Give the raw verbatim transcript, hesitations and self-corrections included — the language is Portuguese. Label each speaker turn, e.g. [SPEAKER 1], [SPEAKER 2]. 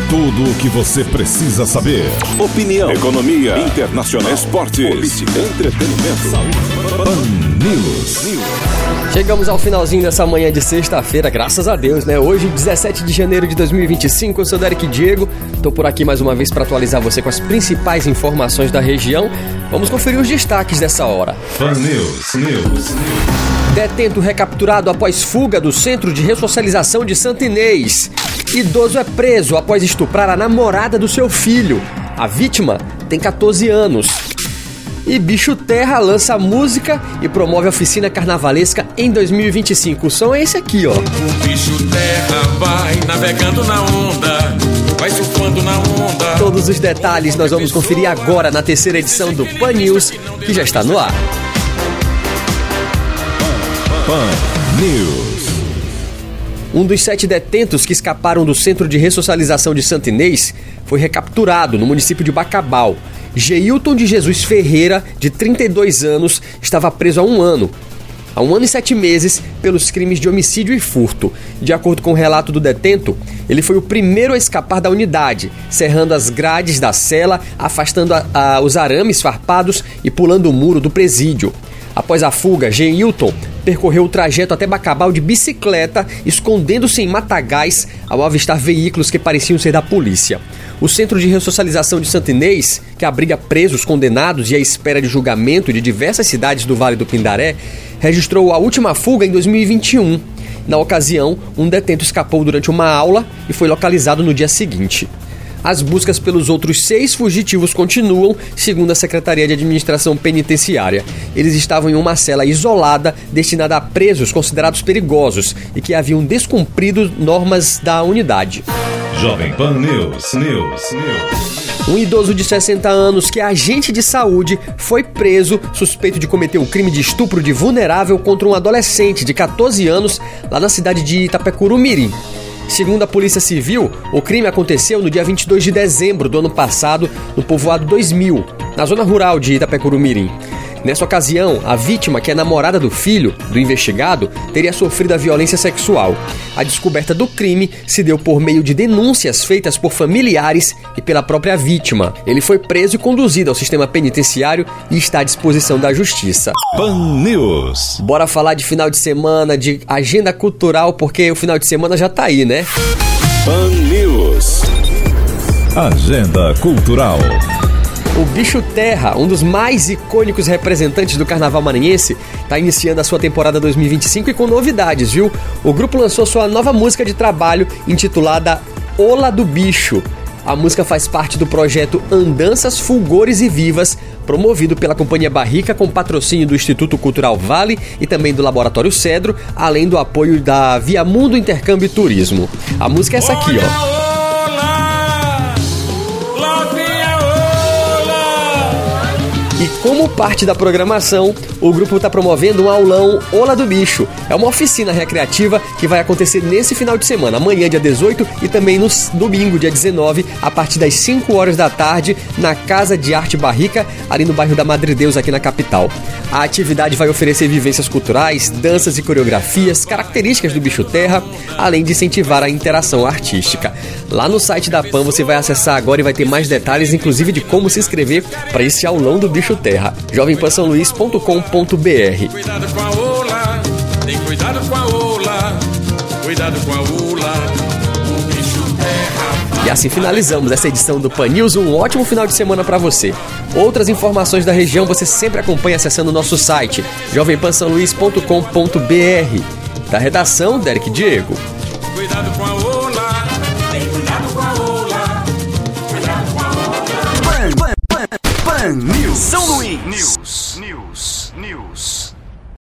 [SPEAKER 1] Tudo o que você precisa saber. Opinião, economia, internacional, esportes, política, entretenimento, saúde. Pan News.
[SPEAKER 2] Chegamos ao finalzinho dessa manhã de sexta-feira, graças a Deus, né? Hoje, dezessete de janeiro de dois mil e vinte e cinco, eu sou Derek Diego. Tô por aqui mais uma vez para atualizar você com as principais informações da região. Vamos conferir os destaques dessa hora.
[SPEAKER 1] Pan News. News.
[SPEAKER 2] Detento recapturado após fuga do Centro de Ressocialização de Santo Inês. Idoso é preso após estuprar a namorada do seu filho. A vítima tem catorze anos. E Bicho Terra lança música e promove a oficina carnavalesca em dois mil e vinte e cinco. O som é esse aqui, ó.
[SPEAKER 3] O Bicho Terra vai navegando na onda, vai surfando na onda.
[SPEAKER 2] Todos os detalhes nós vamos conferir agora na terceira edição do Pan News, que já está no ar.
[SPEAKER 1] Pan News.
[SPEAKER 2] Um dos sete detentos que escaparam do Centro de Ressocialização de Santo Inês foi recapturado no município de Bacabal. Geilton de Jesus Ferreira, de trinta e dois anos, estava preso há um ano. Há um ano e sete meses pelos crimes de homicídio e furto. De acordo com o relato do detento, ele foi o primeiro a escapar da unidade, serrando as grades da cela, afastando a, a, os arames farpados e pulando o muro do presídio. Após a fuga, Geilton percorreu o trajeto até Bacabal de bicicleta, escondendo-se em matagais ao avistar veículos que pareciam ser da polícia. O Centro de Ressocialização de Santo Inês, que abriga presos condenados e à espera de julgamento de diversas cidades do Vale do Pindaré, registrou a última fuga em dois mil e vinte e um. Na ocasião, um detento escapou durante uma aula e foi localizado no dia seguinte. As buscas pelos outros seis fugitivos continuam, segundo a Secretaria de Administração Penitenciária. Eles estavam em uma cela isolada, destinada a presos considerados perigosos e que haviam descumprido normas da unidade.
[SPEAKER 1] Jovem Pan News. News. News.
[SPEAKER 2] Um idoso de sessenta anos que é agente de saúde foi preso suspeito de cometer o crime de estupro de vulnerável contra um adolescente de catorze anos lá na cidade de Itapecuru-Mirim. Segundo a Polícia Civil, o crime aconteceu no dia vinte e dois de dezembro do ano passado, no povoado dois mil, na zona rural de Itapecuru-Mirim. Nessa ocasião, a vítima, que é namorada do filho do investigado, teria sofrido a violência sexual. A descoberta do crime se deu por meio de denúncias feitas por familiares e pela própria vítima. Ele foi preso e conduzido ao sistema penitenciário e está à disposição da justiça.
[SPEAKER 1] Pan News.
[SPEAKER 2] Bora falar de final de semana, de agenda cultural, porque o final de semana já tá aí, né?
[SPEAKER 1] Pan News. Agenda cultural.
[SPEAKER 2] O Bicho Terra, um dos mais icônicos representantes do carnaval maranhense, está iniciando a sua temporada dois mil e vinte e cinco e com novidades, viu? O grupo lançou sua nova música de trabalho intitulada Ola do Bicho. A música faz parte do projeto Andanças, Fulgores e Vivas, promovido pela Companhia Barrica com patrocínio do Instituto Cultural Vale e também do Laboratório Cedro, além do apoio da Via Mundo Intercâmbio e Turismo. A música é essa aqui, ó. E como parte da programação, o grupo está promovendo um aulão Ola do Bicho. É uma oficina recreativa que vai acontecer nesse final de semana, amanhã, dia dezoito, e também no domingo, dia dezenove, a partir das cinco horas da tarde, na Casa de Arte Barrica, ali no bairro da Madre Deus, aqui na capital. A atividade vai oferecer vivências culturais, danças e coreografias, características do Bicho Terra, além de incentivar a interação artística. Lá no site da Pan você vai acessar agora e vai ter mais detalhes, inclusive de como se inscrever para esse aulão do Bicho Terra. jovem pan são luís ponto com ponto b r.
[SPEAKER 3] Cuidado com a ola, tem cuidado com a ola, cuidado com a ola, o Bicho Terra.
[SPEAKER 2] E assim finalizamos essa edição do Pan News. Um ótimo final de semana para você. Outras informações da região você sempre acompanha acessando o nosso site jovem pan são luís ponto com ponto b r. Da redação, Derek Diego.
[SPEAKER 3] Cuidado com a ola.